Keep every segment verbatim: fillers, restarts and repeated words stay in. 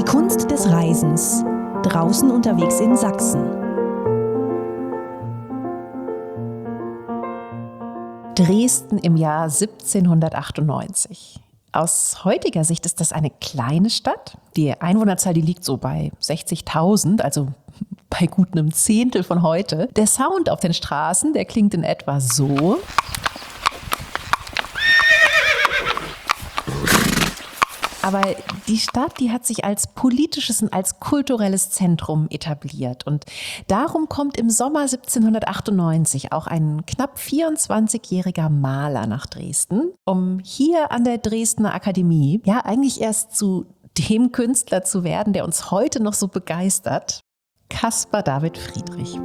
Die Kunst des Reisens. Draußen unterwegs in Sachsen. Dresden im Jahr siebzehnhundertachtundneunzig. Aus heutiger Sicht ist das eine kleine Stadt. Die Einwohnerzahl, die liegt so bei sechzigtausend, also bei gut einem Zehntel von heute. Der Sound auf den Straßen, der klingt in etwa so. Aber die Stadt, die hat sich als politisches und als kulturelles Zentrum etabliert. Und darum kommt im Sommer siebzehnhundertachtundneunzig auch ein knapp vierundzwanzigjähriger Maler nach Dresden, um hier an der Dresdner Akademie ja eigentlich erst zu dem Künstler zu werden, der uns heute noch so begeistert: Caspar David Friedrich.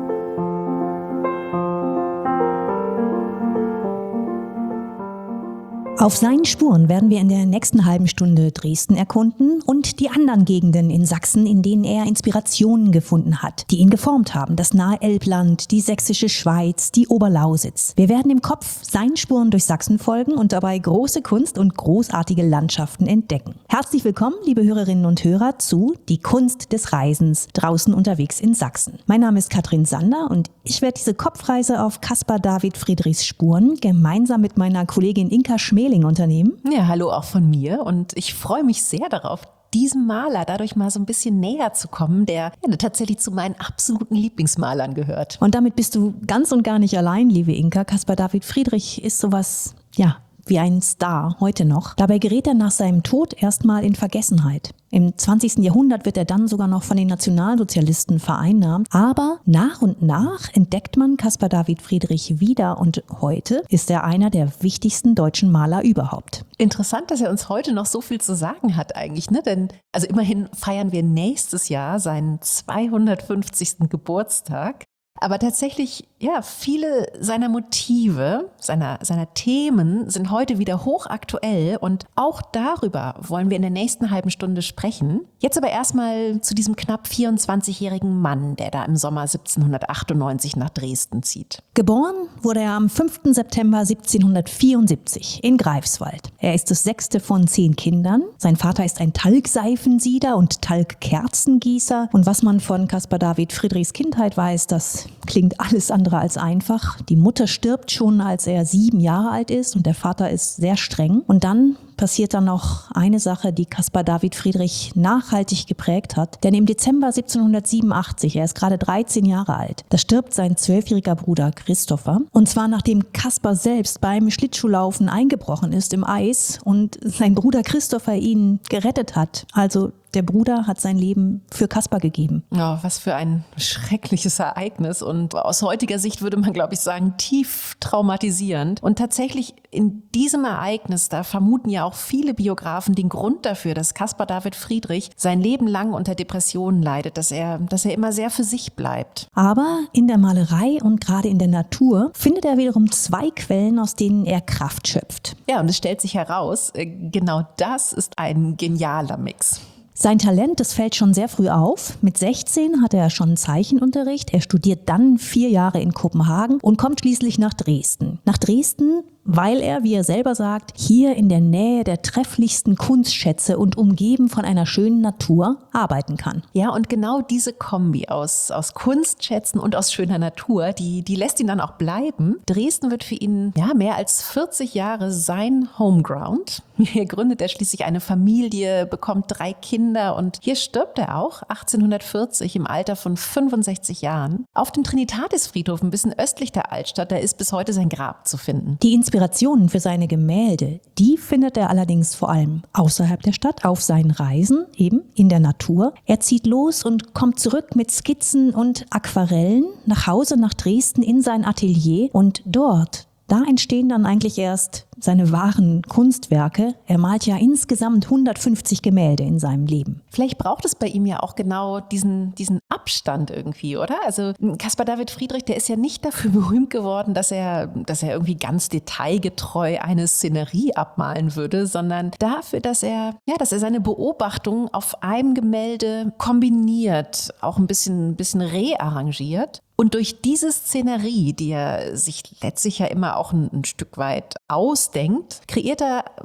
Auf seinen Spuren werden wir in der nächsten halben Stunde Dresden erkunden und die anderen Gegenden in Sachsen, in denen er Inspirationen gefunden hat, die ihn geformt haben. Das nahe Elbland, die sächsische Schweiz, die Oberlausitz. Wir werden im Kopf seinen Spuren durch Sachsen folgen und dabei große Kunst und großartige Landschaften entdecken. Herzlich willkommen, liebe Hörerinnen und Hörer, zu Die Kunst des Reisens, draußen unterwegs in Sachsen. Mein Name ist Katrin Sander und ich werde diese Kopfreise auf Caspar David Friedrichs Spuren gemeinsam mit meiner Kollegin Inka Schmeling unternehmen. Ja, hallo auch von mir, und ich freue mich sehr darauf, diesem Maler dadurch mal so ein bisschen näher zu kommen, der, ja, der tatsächlich zu meinen absoluten Lieblingsmalern gehört. Und damit bist du ganz und gar nicht allein, liebe Inka. Caspar David Friedrich ist sowas, ja, wie ein Star heute noch. Dabei gerät er nach seinem Tod erstmal in Vergessenheit. Im zwanzigsten Jahrhundert wird er dann sogar noch von den Nationalsozialisten vereinnahmt. Aber nach und nach entdeckt man Caspar David Friedrich wieder und heute ist er einer der wichtigsten deutschen Maler überhaupt. Interessant, dass er uns heute noch so viel zu sagen hat eigentlich, ne? Denn also immerhin feiern wir nächstes Jahr seinen zweihundertfünfzigsten Geburtstag. Aber tatsächlich, ja, viele seiner Motive, seiner, seiner Themen sind heute wieder hochaktuell, und auch darüber wollen wir in der nächsten halben Stunde sprechen. Jetzt aber erstmal zu diesem knapp vierundzwanzigjährigen Mann, der da im Sommer siebzehnhundertachtundneunzig nach Dresden zieht. Geboren wurde er am fünften September siebzehnhundertvierundsiebzig in Greifswald. Er ist das sechste von zehn Kindern. Sein Vater ist ein Talgseifensieder und Talgkerzengießer. Und was man von Caspar David Friedrichs Kindheit weiß, das klingt alles andere als einfach. Die Mutter stirbt schon, als er sieben Jahre alt ist, und der Vater ist sehr streng. Und dann passiert dann noch eine Sache, die Caspar David Friedrich nachhaltig geprägt hat. Denn im Dezember siebzehnhundertsiebenundachtzig, er ist gerade dreizehn Jahre alt, da stirbt sein zwölfjähriger Bruder Christopher. Und zwar nachdem Caspar selbst beim Schlittschuhlaufen eingebrochen ist im Eis und sein Bruder Christopher ihn gerettet hat. Also der Bruder hat sein Leben für Caspar gegeben. Oh, was für ein schreckliches Ereignis, und aus heutiger Sicht würde man, glaube ich, sagen, tief traumatisierend. Und tatsächlich in diesem Ereignis, da vermuten ja auch viele Biografen den Grund dafür, dass Caspar David Friedrich sein Leben lang unter Depressionen leidet, dass er, dass er immer sehr für sich bleibt. Aber in der Malerei und gerade in der Natur findet er wiederum zwei Quellen, aus denen er Kraft schöpft. Ja, und es stellt sich heraus, genau das ist ein genialer Mix. Sein Talent, das fällt schon sehr früh auf. Mit sechzehn hatte er schon Zeichenunterricht. Er studiert dann vier Jahre in Kopenhagen und kommt schließlich nach Dresden. Nach Dresden, weil er, wie er selber sagt, hier in der Nähe der trefflichsten Kunstschätze und umgeben von einer schönen Natur arbeiten kann. Ja, und genau diese Kombi aus, aus Kunstschätzen und aus schöner Natur, die, die lässt ihn dann auch bleiben. Dresden wird für ihn ja mehr als vierzig Jahre sein Homeground. Hier gründet er schließlich eine Familie, bekommt drei Kinder, und hier stirbt er auch achtzehnhundertvierzig im Alter von fünfundsechzig Jahren. Auf dem Trinitatisfriedhof ein bisschen östlich der Altstadt, da ist bis heute sein Grab zu finden. Die Inspirationen für seine Gemälde, die findet er allerdings vor allem außerhalb der Stadt, auf seinen Reisen, eben in der Natur. Er zieht los und kommt zurück mit Skizzen und Aquarellen nach Hause nach Dresden in sein Atelier, und dort, da entstehen dann eigentlich erst seine wahren Kunstwerke. Er malt ja insgesamt hundertfünfzig Gemälde in seinem Leben. Vielleicht braucht es bei ihm ja auch genau diesen, diesen Abstand irgendwie, oder? Also Caspar David Friedrich, der ist ja nicht dafür berühmt geworden, dass er, dass er irgendwie ganz detailgetreu eine Szenerie abmalen würde, sondern dafür, dass er, ja, dass er seine Beobachtungen auf einem Gemälde kombiniert, auch ein bisschen, ein bisschen rearrangiert. Und durch diese Szenerie, die er sich letztlich ja immer auch ein, ein Stück weit ausdenkt, kreiert er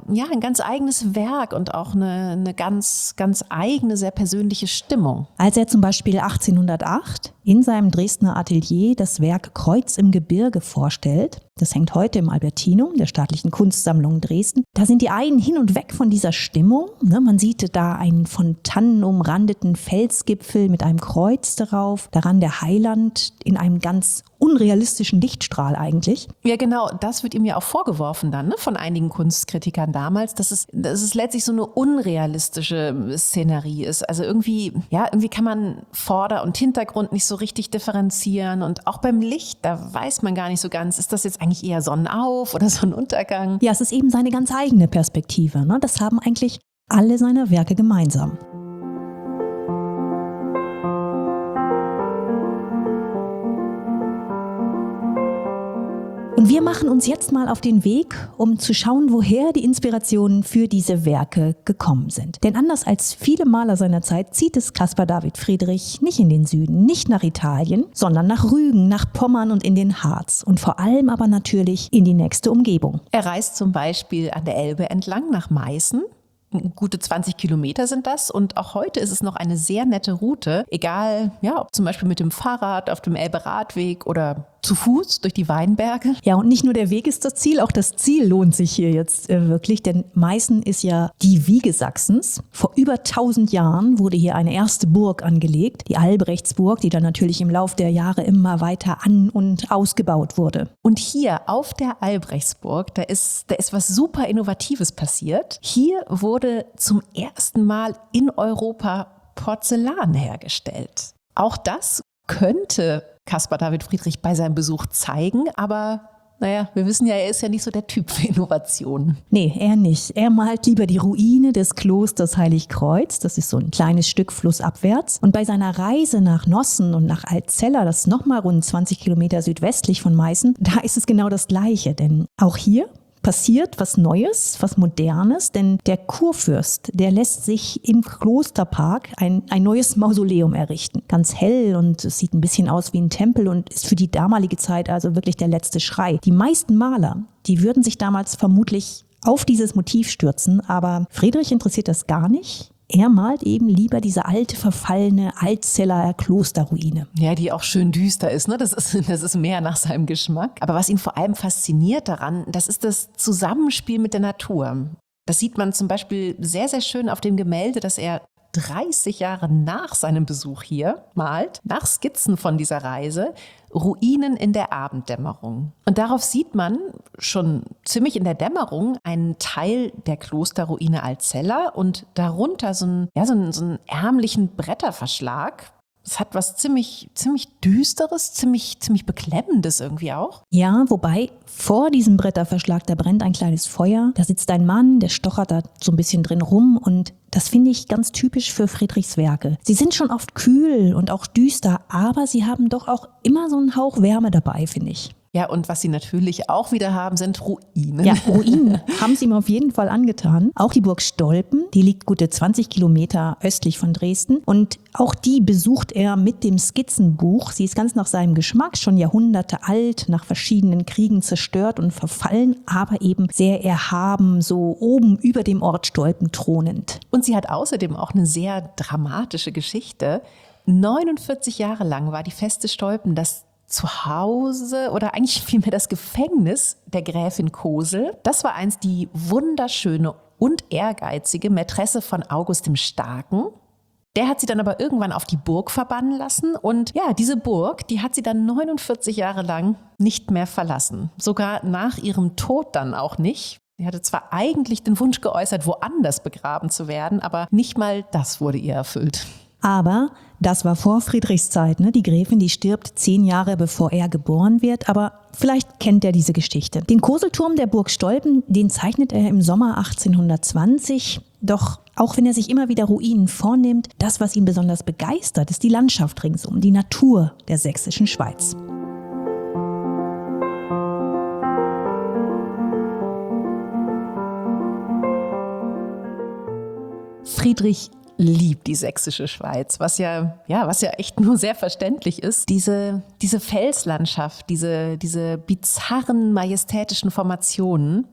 ja, ein ganz eigenes Werk und auch eine, eine ganz, ganz eigene, sehr persönliche Stimmung. Als er zum Beispiel achtzehnhundertacht in seinem Dresdner Atelier das Werk Kreuz im Gebirge vorstellt, das hängt heute im Albertinum, der Staatlichen Kunstsammlung Dresden, da sind die einen hin und weg von dieser Stimmung. Ne? Man sieht da einen von Tannen umrandeten Felsgipfel mit einem Kreuz darauf, daran der Heiland in einem ganz unrealistischen Lichtstrahl eigentlich. Ja, genau, das wird ihm ja auch vorgeworfen dann, ne, von einigen Kunstkritikern damals, dass es, dass es letztlich so eine unrealistische Szenerie ist. Also irgendwie, ja, irgendwie kann man Vorder- und Hintergrund nicht so richtig differenzieren und auch beim Licht, da weiß man gar nicht so ganz, ist das jetzt eigentlich eher Sonnenauf- oder Sonnenuntergang? Ja, es ist eben seine ganz eigene Perspektive. Ne? Das haben eigentlich alle seine Werke gemeinsam. Und wir machen uns jetzt mal auf den Weg, um zu schauen, woher die Inspirationen für diese Werke gekommen sind. Denn anders als viele Maler seiner Zeit zieht es Caspar David Friedrich nicht in den Süden, nicht nach Italien, sondern nach Rügen, nach Pommern und in den Harz. Und vor allem aber natürlich in die nächste Umgebung. Er reist zum Beispiel an der Elbe entlang nach Meißen. Gute zwanzig Kilometer sind das und auch heute ist es noch eine sehr nette Route, egal, ja, ob zum Beispiel mit dem Fahrrad auf dem Elbe-Radweg oder zu Fuß durch die Weinberge. Ja, und nicht nur der Weg ist das Ziel, auch das Ziel lohnt sich hier jetzt äh, wirklich, denn Meißen ist ja die Wiege Sachsens. Vor über tausend Jahren wurde hier eine erste Burg angelegt, die Albrechtsburg, die dann natürlich im Lauf der Jahre immer weiter an- und ausgebaut wurde. Und hier auf der Albrechtsburg, da ist, da ist was super Innovatives passiert. Hier wurde zum ersten Mal in Europa Porzellan hergestellt. Auch das könnte Caspar David Friedrich bei seinem Besuch zeigen, aber naja, wir wissen ja, er ist ja nicht so der Typ für Innovationen. Nee, er nicht. Er malt lieber die Ruine des Klosters Heiligkreuz. Das ist so ein kleines Stück flussabwärts. Und bei seiner Reise nach Nossen und nach Altzella, das ist nochmal rund zwanzig Kilometer südwestlich von Meißen, da ist es genau das Gleiche. Denn auch hier passiert was Neues, was Modernes, denn der Kurfürst, der lässt sich im Klosterpark ein, ein neues Mausoleum errichten. Ganz hell und es sieht ein bisschen aus wie ein Tempel und ist für die damalige Zeit also wirklich der letzte Schrei. Die meisten Maler, die würden sich damals vermutlich auf dieses Motiv stürzen, aber Friedrich interessiert das gar nicht. Er malt eben lieber diese alte, verfallene Altzeller Klosterruine. Ja, die auch schön düster ist, ne? Das ist, das ist mehr nach seinem Geschmack. Aber was ihn vor allem fasziniert daran, das ist das Zusammenspiel mit der Natur. Das sieht man zum Beispiel sehr, sehr schön auf dem Gemälde, das er dreißig Jahre nach seinem Besuch hier malt, nach Skizzen von dieser Reise, Ruinen in der Abenddämmerung. Und darauf sieht man schon ziemlich in der Dämmerung einen Teil der Klosterruine Altzella und darunter so einen, ja, so einen, so einen ärmlichen Bretterverschlag. Es hat was ziemlich, ziemlich Düsteres, ziemlich, ziemlich Beklemmendes irgendwie auch. Ja, wobei vor diesem Bretterverschlag, da brennt ein kleines Feuer. Da sitzt ein Mann, der stochert da so ein bisschen drin rum und das finde ich ganz typisch für Friedrichs Werke. Sie sind schon oft kühl und auch düster, aber sie haben doch auch immer so einen Hauch Wärme dabei, finde ich. Ja, und was sie natürlich auch wieder haben, sind Ruinen. Ja, Ruinen haben sie ihm auf jeden Fall angetan. Auch die Burg Stolpen, die liegt gute zwanzig Kilometer östlich von Dresden. Und auch die besucht er mit dem Skizzenbuch. Sie ist ganz nach seinem Geschmack, schon Jahrhunderte alt, nach verschiedenen Kriegen zerstört und verfallen, aber eben sehr erhaben, so oben über dem Ort Stolpen thronend. Und sie hat außerdem auch eine sehr dramatische Geschichte. neunundvierzig Jahre lang war die Feste Stolpen das Zuhause oder eigentlich vielmehr das Gefängnis der Gräfin Kosel. Das war einst die wunderschöne und ehrgeizige Mätresse von August dem Starken. Der hat sie dann aber irgendwann auf die Burg verbannen lassen und ja, diese Burg, die hat sie dann neunundvierzig Jahre lang nicht mehr verlassen. Sogar nach ihrem Tod dann auch nicht. Sie hatte zwar eigentlich den Wunsch geäußert, woanders begraben zu werden, aber nicht mal das wurde ihr erfüllt. Aber das war vor Friedrichs Zeit, ne? Die Gräfin, die stirbt zehn Jahre bevor er geboren wird, aber vielleicht kennt er diese Geschichte. Den Koselturm der Burg Stolpen, den zeichnet er im Sommer achtzehnhundertzwanzig. Doch auch wenn er sich immer wieder Ruinen vornimmt, das, was ihn besonders begeistert, ist die Landschaft ringsum, die Natur der sächsischen Schweiz. Friedrich liebt die sächsische Schweiz, was ja, ja, was ja echt nur sehr verständlich ist. Diese, diese Felslandschaft, diese, diese bizarren, majestätischen Formationen,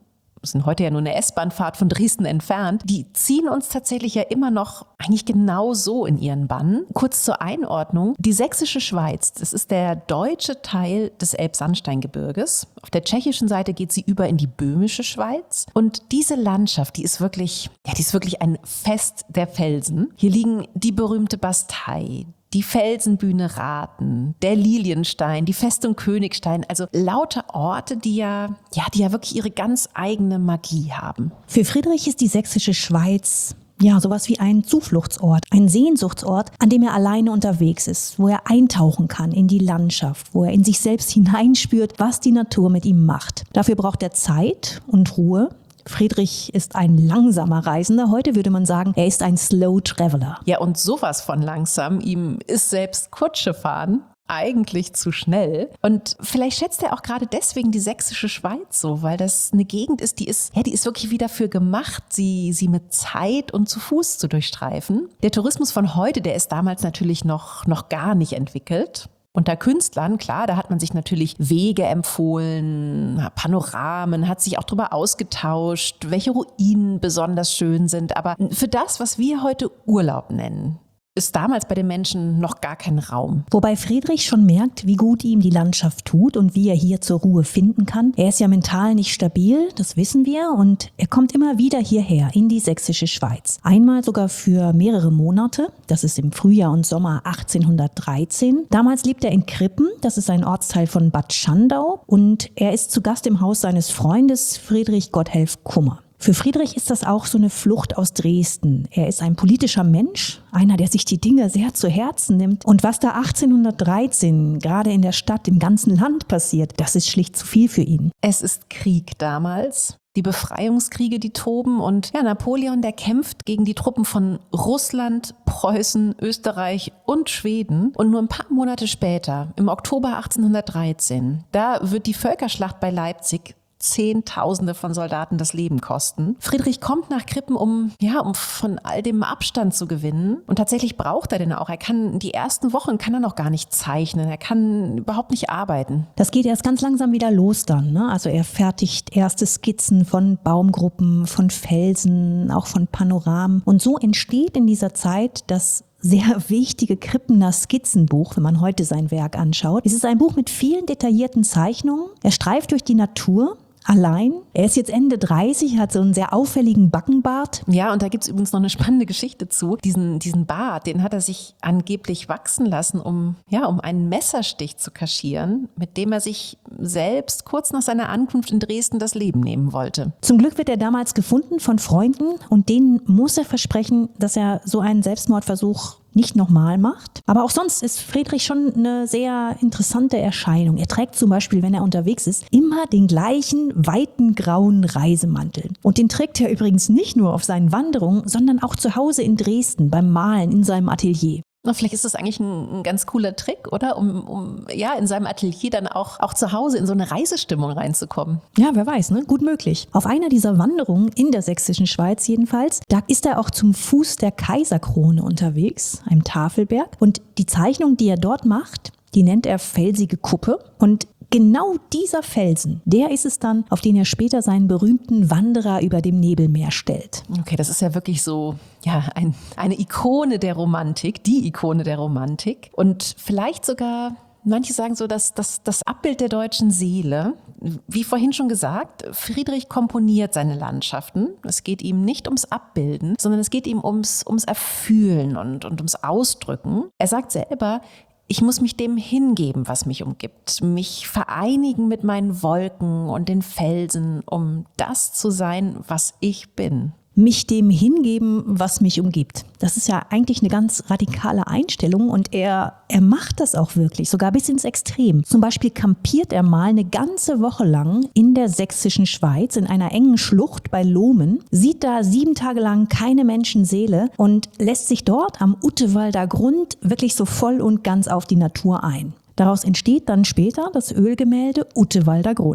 sind heute ja nur eine S-Bahn-Fahrt von Dresden entfernt, die ziehen uns tatsächlich ja immer noch eigentlich genau so in ihren Bann. Kurz zur Einordnung, die Sächsische Schweiz, das ist der deutsche Teil des Elbsandsteingebirges. Auf der tschechischen Seite geht sie über in die böhmische Schweiz und diese Landschaft, die ist wirklich, ja, die ist wirklich ein Fest der Felsen. Hier liegen die berühmte Bastei, die Felsenbühne Rathen, der Lilienstein, die Festung Königstein, also lauter Orte, die ja, ja, die ja wirklich ihre ganz eigene Magie haben. Für Friedrich ist die Sächsische Schweiz ja sowas wie ein Zufluchtsort, ein Sehnsuchtsort, an dem er alleine unterwegs ist, wo er eintauchen kann in die Landschaft, wo er in sich selbst hineinspürt, was die Natur mit ihm macht. Dafür braucht er Zeit und Ruhe. Friedrich ist ein langsamer Reisender. Heute würde man sagen, er ist ein Slow Traveler. Ja, und sowas von langsam. Ihm ist selbst Kutsche fahren eigentlich zu schnell. Und vielleicht schätzt er auch gerade deswegen die Sächsische Schweiz so, weil das eine Gegend ist, die ist, ja, die ist wirklich wie dafür gemacht, sie, sie mit Zeit und zu Fuß zu durchstreifen. Der Tourismus von heute, der ist damals natürlich noch, noch gar nicht entwickelt. Unter Künstlern, klar, da hat man sich natürlich Wege empfohlen, Panoramen, hat sich auch darüber ausgetauscht, welche Ruinen besonders schön sind. Aber für das, was wir heute Urlaub nennen, ist damals bei den Menschen noch gar kein Raum. Wobei Friedrich schon merkt, wie gut ihm die Landschaft tut und wie er hier zur Ruhe finden kann. Er ist ja mental nicht stabil, das wissen wir, und er kommt immer wieder hierher in die Sächsische Schweiz. Einmal sogar für mehrere Monate, das ist im Frühjahr und Sommer achtzehnhundertdreizehn. Damals lebt er in Krippen, das ist ein Ortsteil von Bad Schandau, und er ist zu Gast im Haus seines Freundes Friedrich Gotthelf Kummer. Für Friedrich ist das auch so eine Flucht aus Dresden. Er ist ein politischer Mensch, einer, der sich die Dinge sehr zu Herzen nimmt. Und was da achtzehnhundertdreizehn gerade in der Stadt, im ganzen Land passiert, das ist schlicht zu viel für ihn. Es ist Krieg damals. Die Befreiungskriege, die toben, und ja, Napoleon, der kämpft gegen die Truppen von Russland, Preußen, Österreich und Schweden. Und nur ein paar Monate später, im Oktober achtzehnhundertdreizehn, da wird die Völkerschlacht bei Leipzig Zehntausende von Soldaten das Leben kosten. Friedrich kommt nach Krippen, um, ja, um von all dem Abstand zu gewinnen. Und tatsächlich braucht er den auch. Er kann, die ersten Wochen kann er noch gar nicht zeichnen. Er kann überhaupt nicht arbeiten. Das geht erst ganz langsam wieder los dann, ne? Also er fertigt erste Skizzen von Baumgruppen, von Felsen, auch von Panoramen. Und so entsteht in dieser Zeit das sehr wichtige Krippener Skizzenbuch, wenn man heute sein Werk anschaut. Es ist ein Buch mit vielen detaillierten Zeichnungen. Er streift durch die Natur. Allein. Er ist jetzt Ende dreißig, hat so einen sehr auffälligen Backenbart. Ja, und da gibt es übrigens noch eine spannende Geschichte zu. Diesen, diesen Bart, den hat er sich angeblich wachsen lassen, um, ja, um einen Messerstich zu kaschieren, mit dem er sich selbst kurz nach seiner Ankunft in Dresden das Leben nehmen wollte. Zum Glück wird er damals gefunden von Freunden, und denen muss er versprechen, dass er so einen Selbstmordversuch nicht nochmal macht. Aber auch sonst ist Friedrich schon eine sehr interessante Erscheinung. Er trägt zum Beispiel, wenn er unterwegs ist, immer den gleichen weiten grauen Reisemantel. Und den trägt er übrigens nicht nur auf seinen Wanderungen, sondern auch zu Hause in Dresden beim Malen in seinem Atelier. Na, vielleicht ist das eigentlich ein, ein ganz cooler Trick, oder? Um, um ja in seinem Atelier dann auch, auch zu Hause in so eine Reisestimmung reinzukommen. Ja, wer weiß, ne? Gut möglich. Auf einer dieser Wanderungen in der Sächsischen Schweiz jedenfalls, da ist er auch zum Fuß der Kaiserkrone unterwegs, einem Tafelberg. Und die Zeichnung, die er dort macht, die nennt er Felsige Kuppe. Und genau dieser Felsen, der ist es dann, auf den er später seinen berühmten Wanderer über dem Nebelmeer stellt. Okay, das ist ja wirklich so, ja, ein, eine Ikone der Romantik, die Ikone der Romantik. Und vielleicht sogar, manche sagen so, dass das, das Abbild der deutschen Seele. Wie vorhin schon gesagt, Friedrich komponiert seine Landschaften. Es geht ihm nicht ums Abbilden, sondern es geht ihm ums, ums Erfühlen und, und ums Ausdrücken. Er sagt selber, ich muss mich dem hingeben, was mich umgibt, mich vereinigen mit meinen Wolken und den Felsen, um das zu sein, was ich bin. Mich dem hingeben, was mich umgibt. Das ist ja eigentlich eine ganz radikale Einstellung, und er, er macht das auch wirklich, sogar bis ins Extrem. Zum Beispiel kampiert er mal eine ganze Woche lang in der Sächsischen Schweiz in einer engen Schlucht bei Lohmen, sieht da sieben Tage lang keine Menschenseele und lässt sich dort am Uttewalder Grund wirklich so voll und ganz auf die Natur ein. Daraus entsteht dann später das Ölgemälde Uttewalder Grund.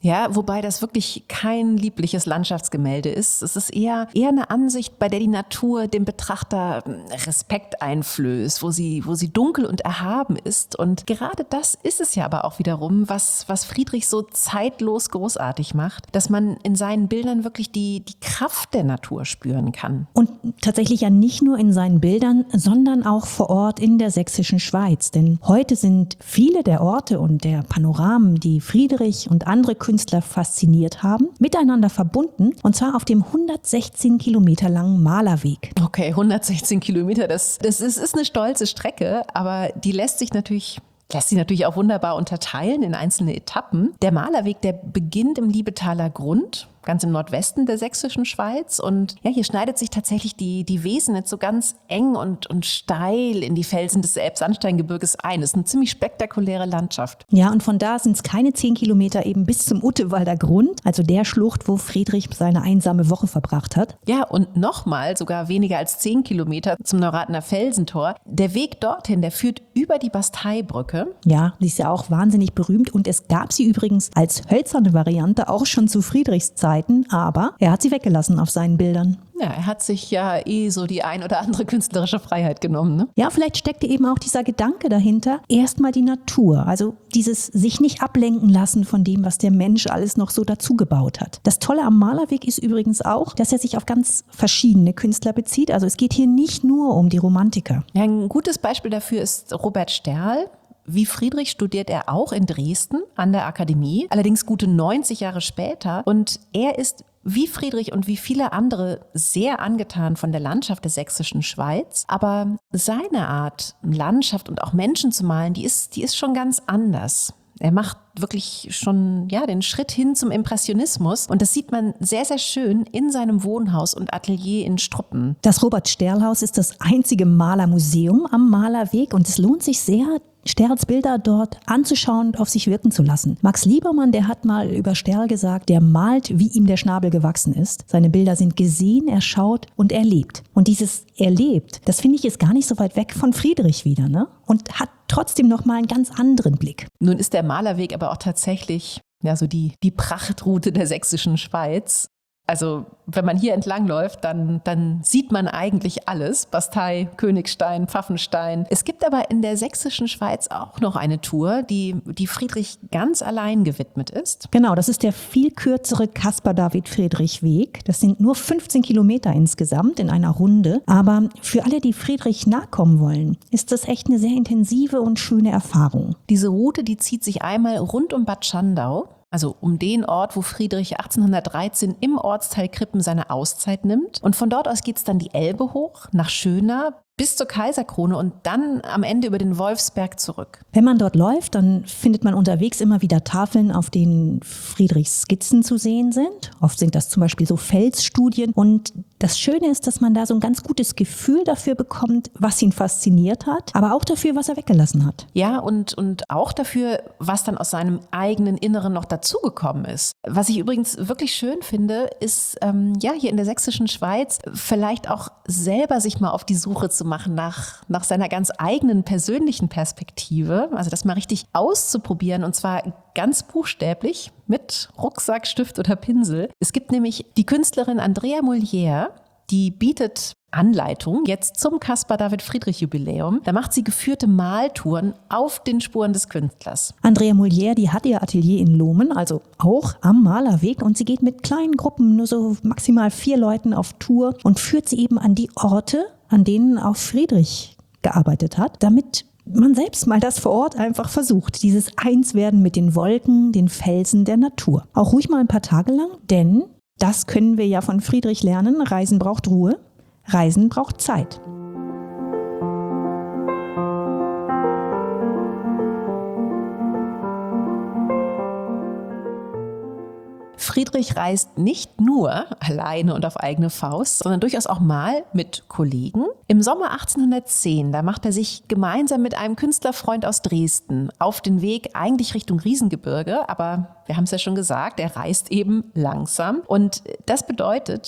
Ja, wobei das wirklich kein liebliches Landschaftsgemälde ist. Es ist eher, eher eine Ansicht, bei der die Natur dem Betrachter Respekt einflößt, wo sie, wo sie dunkel und erhaben ist. Und gerade das ist es ja aber auch wiederum, was, was Friedrich so zeitlos großartig macht, dass man in seinen Bildern wirklich die, die Kraft der Natur spüren kann. Und tatsächlich ja nicht nur in seinen Bildern, sondern auch vor Ort in der sächsischen Schweiz. Denn heute sind viele der Orte und der Panoramen, die Friedrich und andere Künstler Künstler fasziniert haben, miteinander verbunden, und zwar auf dem hundertsechzehn Kilometer langen Malerweg. Okay, hundertsechzehn Kilometer, das, das ist, ist eine stolze Strecke, aber die lässt sich natürlich lässt sich natürlich auch wunderbar unterteilen in einzelne Etappen. Der Malerweg, der beginnt im Liebetaler Grund, ganz im Nordwesten der sächsischen Schweiz. Und ja, hier schneidet sich tatsächlich die, die Wesenitz so ganz eng und, und steil in die Felsen des Elbsandsteingebirges ein. Das ist eine ziemlich spektakuläre Landschaft. Ja, und von da sind es keine zehn Kilometer eben bis zum Uttewalder Grund, also der Schlucht, wo Friedrich seine einsame Woche verbracht hat. Ja, und nochmal sogar weniger als zehn Kilometer zum Neurathener Felsentor. Der Weg dorthin, der führt über die Basteibrücke. Ja, die ist ja auch wahnsinnig berühmt, und es gab sie übrigens als hölzerne Variante auch schon zu Friedrichs Zeit. Aber er hat sie weggelassen auf seinen Bildern. Ja, er hat sich ja eh so die ein oder andere künstlerische Freiheit genommen, ne? Ja, vielleicht steckte eben auch dieser Gedanke dahinter, erstmal die Natur, also dieses sich nicht ablenken lassen von dem, was der Mensch alles noch so dazu gebaut hat. Das Tolle am Malerweg ist übrigens auch, dass er sich auf ganz verschiedene Künstler bezieht. Also es geht hier nicht nur um die Romantiker. Ja, ein gutes Beispiel dafür ist Robert Sterl. Wie Friedrich studiert er auch in Dresden an der Akademie, allerdings gute neunzig Jahre später. Und er ist wie Friedrich und wie viele andere sehr angetan von der Landschaft der sächsischen Schweiz. Aber seine Art, Landschaft und auch Menschen zu malen, die ist, die ist schon ganz anders. Er macht wirklich schon ja, den Schritt hin zum Impressionismus. Und das sieht man sehr, sehr schön in seinem Wohnhaus und Atelier in Struppen. Das Robert-Sterl-Haus ist das einzige Malermuseum am Malerweg, und es lohnt sich sehr, Sterls Bilder dort anzuschauen und auf sich wirken zu lassen. Max Liebermann, der hat mal über Sterl gesagt, der malt, wie ihm der Schnabel gewachsen ist. Seine Bilder sind gesehen, erschaut und erlebt. Und dieses Erlebt, das finde ich ist gar nicht so weit weg von Friedrich wieder, ne? Und hat trotzdem noch mal einen ganz anderen Blick. Nun ist der Malerweg aber auch tatsächlich ja, so die, die Prachtroute der sächsischen Schweiz. Also wenn man hier entlang läuft, dann, dann sieht man eigentlich alles. Bastei, Königstein, Pfaffenstein. Es gibt aber in der sächsischen Schweiz auch noch eine Tour, die, die Friedrich ganz allein gewidmet ist. Genau, das ist der viel kürzere Caspar-David-Friedrich-Weg. Das sind nur fünfzehn Kilometer insgesamt in einer Runde. Aber für alle, die Friedrich nachkommen wollen, ist das echt eine sehr intensive und schöne Erfahrung. Diese Route, die zieht sich einmal rund um Bad Schandau. Also um den Ort, wo Friedrich achtzehnhundertdreizehn im Ortsteil Krippen seine Auszeit nimmt. Und von dort aus geht es dann die Elbe hoch, nach Schöna, bis zur Kaiserkrone und dann am Ende über den Wolfsberg zurück. Wenn man dort läuft, dann findet man unterwegs immer wieder Tafeln, auf denen Friedrichs Skizzen zu sehen sind. Oft sind das zum Beispiel so Felsstudien. Und das Schöne ist, dass man da so ein ganz gutes Gefühl dafür bekommt, was ihn fasziniert hat, aber auch dafür, was er weggelassen hat. Ja, und, und auch dafür, was dann aus seinem eigenen Inneren noch dazugekommen ist. Was ich übrigens wirklich schön finde, ist, ähm, ja, hier in der sächsischen Schweiz vielleicht auch selber sich mal auf die Suche zu machen nach, nach seiner ganz eigenen persönlichen Perspektive. Also das mal richtig auszuprobieren, und zwar ganz buchstäblich mit Rucksack, Stift oder Pinsel. Es gibt nämlich die Künstlerin Andrea Molière, die bietet Anleitung jetzt zum Caspar-David-Friedrich-Jubiläum. Da macht sie geführte Maltouren auf den Spuren des Künstlers. Andrea Molière, die hat ihr Atelier in Lohmen, also auch am Malerweg, und sie geht mit kleinen Gruppen, nur so maximal vier Leuten auf Tour, und führt sie eben an die Orte, an denen auch Friedrich gearbeitet hat, damit man selbst mal das vor Ort einfach versucht, dieses Einswerden mit den Wolken, den Felsen der Natur. Auch ruhig mal ein paar Tage lang, denn das können wir ja von Friedrich lernen: Reisen braucht Ruhe, Reisen braucht Zeit. Friedrich reist nicht nur alleine und auf eigene Faust, sondern durchaus auch mal mit Kollegen. Im Sommer achtzehnhundertzehn, da macht er sich gemeinsam mit einem Künstlerfreund aus Dresden auf den Weg eigentlich Richtung Riesengebirge. Aber wir haben es ja schon gesagt, er reist eben langsam. Und das bedeutet,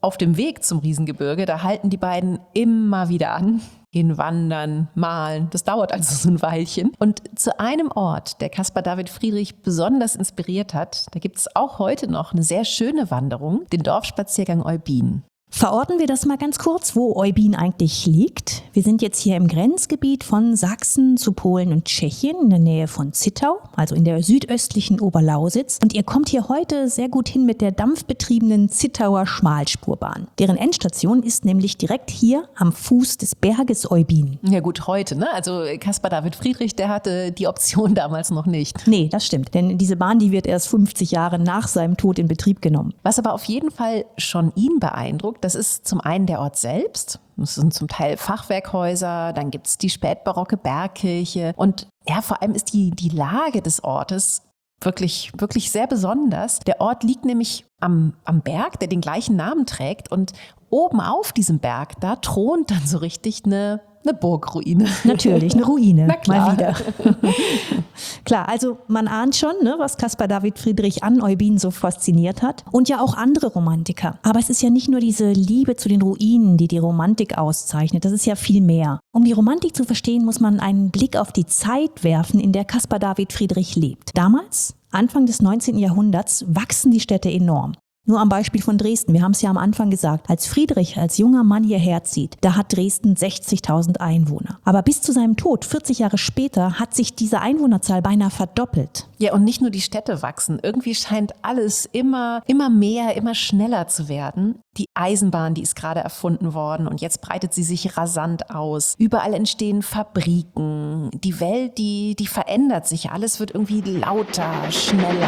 auf dem Weg zum Riesengebirge, da halten die beiden immer wieder an, gehen wandern, malen. Das dauert also so ein Weilchen. Und zu einem Ort, der Caspar David Friedrich besonders inspiriert hat, da gibt es auch heute noch eine sehr schöne Wanderung, den Dorfspaziergang Eubin. Verorten wir das mal ganz kurz, wo Eubin eigentlich liegt. Wir sind jetzt hier im Grenzgebiet von Sachsen zu Polen und Tschechien in der Nähe von Zittau, also in der südöstlichen Oberlausitz. Und ihr kommt hier heute sehr gut hin mit der dampfbetriebenen Zittauer Schmalspurbahn. Deren Endstation ist nämlich direkt hier am Fuß des Berges Eubin. Ja gut, heute, ne? Also Caspar David Friedrich, der hatte die Option damals noch nicht. Nee, das stimmt, denn diese Bahn, die wird erst fünfzig Jahre nach seinem Tod in Betrieb genommen. Was aber auf jeden Fall schon ihn beeindruckt, das ist zum einen der Ort selbst. Das sind zum Teil Fachwerkhäuser, dann gibt es die spätbarocke Bergkirche. Und ja, vor allem ist die, die Lage des Ortes wirklich, wirklich sehr besonders. Der Ort liegt nämlich am, am Berg, der den gleichen Namen trägt. Und oben auf diesem Berg, da thront dann so richtig eine Eine Burgruine. Natürlich, eine Ruine. Na klar. Mal wieder. Klar, also man ahnt schon, ne, was Caspar David Friedrich an Eubin so fasziniert hat. Und ja auch andere Romantiker. Aber es ist ja nicht nur diese Liebe zu den Ruinen, die die Romantik auszeichnet. Das ist ja viel mehr. Um die Romantik zu verstehen, muss man einen Blick auf die Zeit werfen, in der Caspar David Friedrich lebt. Damals, Anfang des neunzehnten Jahrhunderts, wachsen die Städte enorm. Nur am Beispiel von Dresden. Wir haben es ja am Anfang gesagt. Als Friedrich als junger Mann hierher zieht, da hat Dresden sechzigtausend Einwohner. Aber bis zu seinem Tod, vierzig Jahre später, hat sich diese Einwohnerzahl beinahe verdoppelt. Ja, und nicht nur die Städte wachsen. Irgendwie scheint alles immer, immer mehr, immer schneller zu werden. Die Eisenbahn, die ist gerade erfunden worden und jetzt breitet sie sich rasant aus. Überall entstehen Fabriken. Die Welt, die, die verändert sich. Alles wird irgendwie lauter, schneller.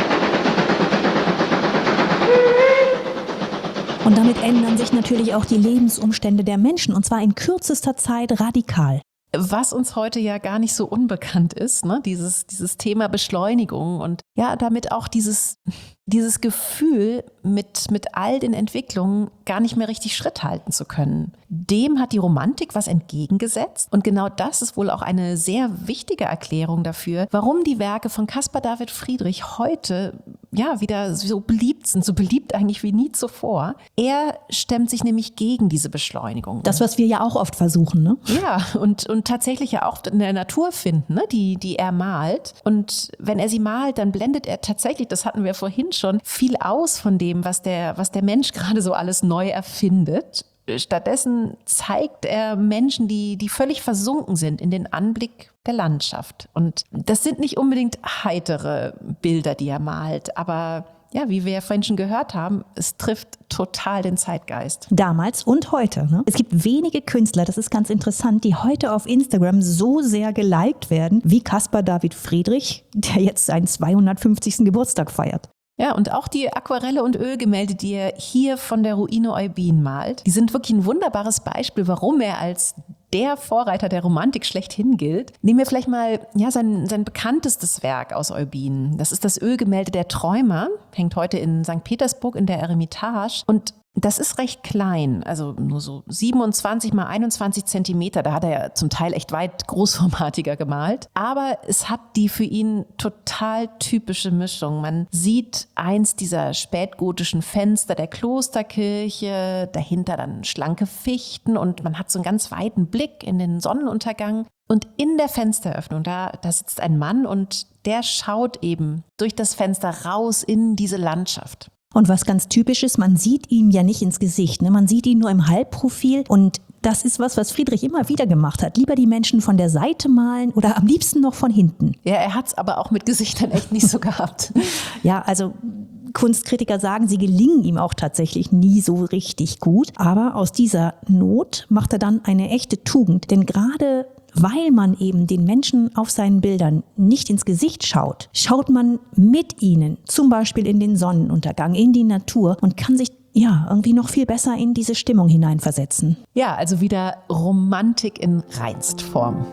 Und damit ändern sich natürlich auch die Lebensumstände der Menschen, und zwar in kürzester Zeit radikal. Was uns heute ja gar nicht so unbekannt ist, ne? dieses, dieses Thema Beschleunigung und ja, damit auch dieses, dieses Gefühl, mit, mit all den Entwicklungen gar nicht mehr richtig Schritt halten zu können. Dem hat die Romantik was entgegengesetzt und genau das ist wohl auch eine sehr wichtige Erklärung dafür, warum die Werke von Caspar David Friedrich heute ja wieder so beliebt sind, so beliebt eigentlich wie nie zuvor. Er stemmt sich nämlich gegen diese Beschleunigung. Das, was wir ja auch oft versuchen, ne? Ja, und, und tatsächlich ja auch in der Natur finden, ne? die, die er malt. Und wenn er sie malt, dann blendet er tatsächlich, das hatten wir vorhin schon, viel aus von dem, was der, was der Mensch gerade so alles neu erfindet. Stattdessen zeigt er Menschen, die, die völlig versunken sind in den Anblick der Landschaft. Und das sind nicht unbedingt heitere Bilder, die er malt, aber ja, wie wir ja vorhin schon gehört haben, es trifft total den Zeitgeist. Damals und heute. Ne? Es gibt wenige Künstler, das ist ganz interessant, die heute auf Instagram so sehr geliked werden wie Caspar David Friedrich, der jetzt seinen zweihundertfünfzigsten Geburtstag feiert. Ja, und auch die Aquarelle und Ölgemälde, die er hier von der Ruine Eubin malt, die sind wirklich ein wunderbares Beispiel, warum er als der Vorreiter der Romantik schlechthin gilt. Nehmen wir vielleicht mal ja, sein, sein bekanntestes Werk aus Eubin. Das ist das Ölgemälde Der Träumer, hängt heute in Sankt Petersburg in der Eremitage. Und das ist recht klein, also nur so siebenundzwanzig mal einundzwanzig Zentimeter. Da hat er ja zum Teil echt weit großformatiger gemalt. Aber es hat die für ihn total typische Mischung. Man sieht eins dieser spätgotischen Fenster der Klosterkirche, dahinter dann schlanke Fichten und man hat so einen ganz weiten Blick in den Sonnenuntergang. Und in der Fensteröffnung, da, da sitzt ein Mann und der schaut eben durch das Fenster raus in diese Landschaft. Und was ganz typisch ist, man sieht ihm ja nicht ins Gesicht, ne? Man sieht ihn nur im Halbprofil und das ist was, was Friedrich immer wieder gemacht hat. Lieber die Menschen von der Seite malen oder am liebsten noch von hinten. Ja, er hat es aber auch mit Gesichtern echt nicht so gehabt. Ja, also Kunstkritiker sagen, sie gelingen ihm auch tatsächlich nie so richtig gut. Aber aus dieser Not macht er dann eine echte Tugend. Denn gerade weil man eben den Menschen auf seinen Bildern nicht ins Gesicht schaut, schaut man mit ihnen, zum Beispiel in den Sonnenuntergang, in die Natur und kann sich ja irgendwie noch viel besser in diese Stimmung hineinversetzen. Ja, also wieder Romantik in Reinstform.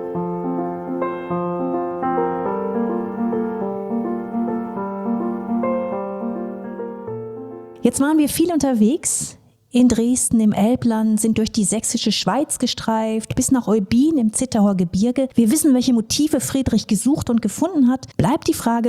Jetzt waren wir viel unterwegs. In Dresden, im Elbland, sind durch die sächsische Schweiz gestreift, bis nach Eubin im Zittauer Gebirge. Wir wissen, welche Motive Friedrich gesucht und gefunden hat. Bleibt die Frage,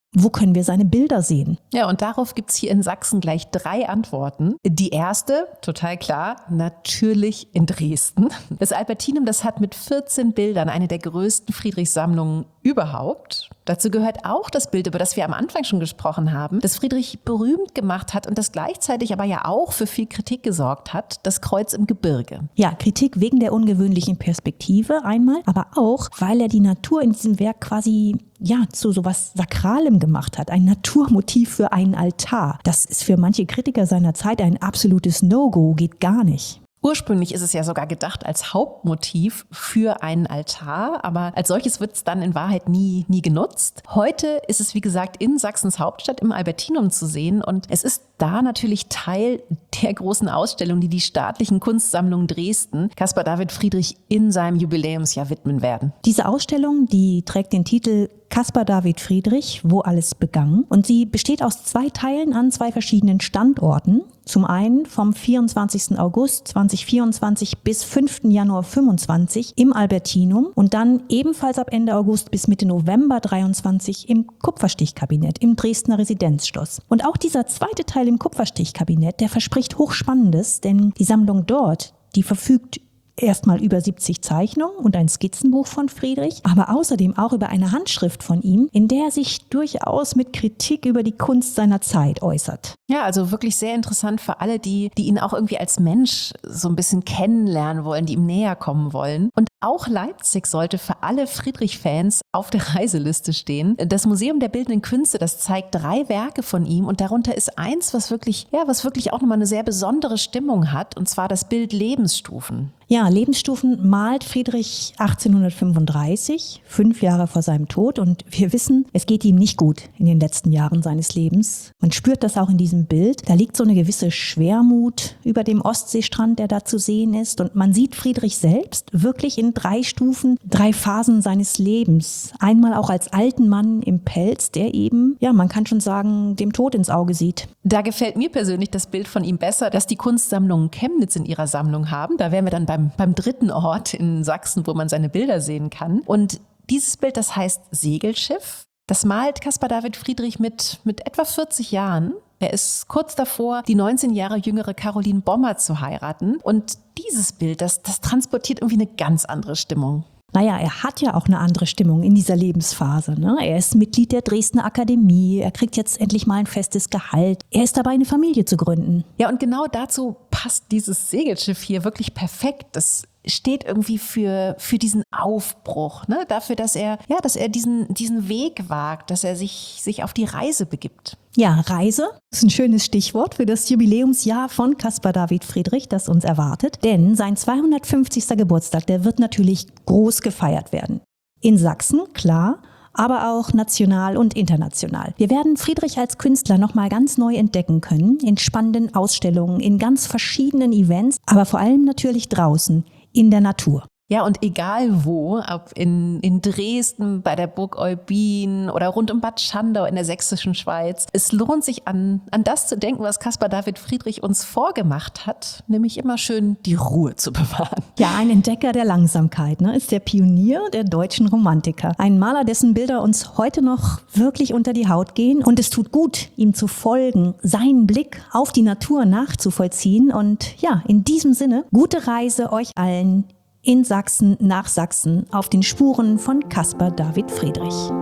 Wo können wir seine Bilder sehen? Ja, und darauf gibt es hier in Sachsen gleich drei Antworten. Die erste, total klar, natürlich in Dresden. Das Albertinum, das hat mit vierzehn Bildern eine der größten Friedrichs-Sammlungen überhaupt. Dazu gehört auch das Bild, über das wir am Anfang schon gesprochen haben, das Friedrich berühmt gemacht hat und das gleichzeitig aber ja auch für viel Kritik gesorgt hat, das Kreuz im Gebirge. Ja, Kritik wegen der ungewöhnlichen Perspektive einmal, aber auch, weil er die Natur in diesem Werk quasi ja zu sowas Sakralem gemacht hat, ein Naturmotiv für einen Altar. Das ist für manche Kritiker seiner Zeit ein absolutes No-Go, geht gar nicht. Ursprünglich ist es ja sogar gedacht als Hauptmotiv für einen Altar, aber als solches wird es dann in Wahrheit nie, nie genutzt. Heute ist es, wie gesagt, in Sachsens Hauptstadt im Albertinum zu sehen und es ist da natürlich Teil der großen Ausstellung, die die staatlichen Kunstsammlungen Dresden Caspar David Friedrich in seinem Jubiläumsjahr widmen werden. Diese Ausstellung, die trägt den Titel Caspar David Friedrich, wo alles begann. Und sie besteht aus zwei Teilen an zwei verschiedenen Standorten. Zum einen vom vierundzwanzigsten August zweitausendvierundzwanzig bis fünften Januar fünfundzwanzig im Albertinum und dann ebenfalls ab Ende August bis Mitte November dreiundzwanzig im Kupferstichkabinett im Dresdner Residenzschloss. Und auch dieser zweite Teil im Kupferstichkabinett, der verspricht Hochspannendes, denn die Sammlung dort, die verfügt erstmal über siebzig Zeichnungen und ein Skizzenbuch von Friedrich, aber außerdem auch über eine Handschrift von ihm, in der er sich durchaus mit Kritik über die Kunst seiner Zeit äußert. Ja, also wirklich sehr interessant für alle, die, die ihn auch irgendwie als Mensch so ein bisschen kennenlernen wollen, die ihm näher kommen wollen. Und auch Leipzig sollte für alle Friedrich-Fans auf der Reiseliste stehen. Das Museum der Bildenden Künste, das zeigt drei Werke von ihm und darunter ist eins, was wirklich, ja, was wirklich auch nochmal eine sehr besondere Stimmung hat, und zwar das Bild Lebensstufen. Ja, Lebensstufen malt Friedrich achtzehnhundertfünfunddreißig, fünf Jahre vor seinem Tod. Und wir wissen, es geht ihm nicht gut in den letzten Jahren seines Lebens. Man spürt das auch in diesem Bild. Da liegt so eine gewisse Schwermut über dem Ostseestrand, der da zu sehen ist. Und man sieht Friedrich selbst wirklich in drei Stufen, drei Phasen seines Lebens. Einmal auch als alten Mann im Pelz, der eben, ja, man kann schon sagen, dem Tod ins Auge sieht. Da gefällt mir persönlich das Bild von ihm besser, dass die Kunstsammlungen Chemnitz in ihrer Sammlung haben. Da wären wir dann beim, beim dritten Ort in Sachsen, wo man seine Bilder sehen kann. Und dieses Bild, das heißt Segelschiff. Das malt Caspar David Friedrich mit, mit etwa vierzig Jahren. Er ist kurz davor, die neunzehn Jahre jüngere Caroline Bommer zu heiraten. Und dieses Bild, das, das transportiert irgendwie eine ganz andere Stimmung. Naja, er hat ja auch eine andere Stimmung in dieser Lebensphase, ne? Er ist Mitglied der Dresdner Akademie, er kriegt jetzt endlich mal ein festes Gehalt. Er ist dabei, eine Familie zu gründen. Ja, und genau dazu passt dieses Segelschiff hier wirklich perfekt. Das steht irgendwie für, für diesen Aufbruch, ne? Dafür, dass er, ja, dass er diesen, diesen Weg wagt, dass er sich, sich auf die Reise begibt. Ja, Reise ist ein schönes Stichwort für das Jubiläumsjahr von Caspar David Friedrich, das uns erwartet. Denn sein zweihundertfünfzigster Geburtstag, der wird natürlich groß gefeiert werden. In Sachsen, klar, aber auch national und international. Wir werden Friedrich als Künstler nochmal ganz neu entdecken können, in spannenden Ausstellungen, in ganz verschiedenen Events, aber vor allem natürlich draußen, in der Natur. Ja, und egal wo, ob in, in Dresden, bei der Burg Eubin oder rund um Bad Schandau in der sächsischen Schweiz, es lohnt sich an, an das zu denken, was Caspar David Friedrich uns vorgemacht hat, nämlich immer schön die Ruhe zu bewahren. Ja, ein Entdecker der Langsamkeit, ne, ist der Pionier der deutschen Romantiker. Ein Maler, dessen Bilder uns heute noch wirklich unter die Haut gehen. Und es tut gut, ihm zu folgen, seinen Blick auf die Natur nachzuvollziehen. Und ja, in diesem Sinne, gute Reise euch allen in Sachsen, nach Sachsen, auf den Spuren von Caspar David Friedrich.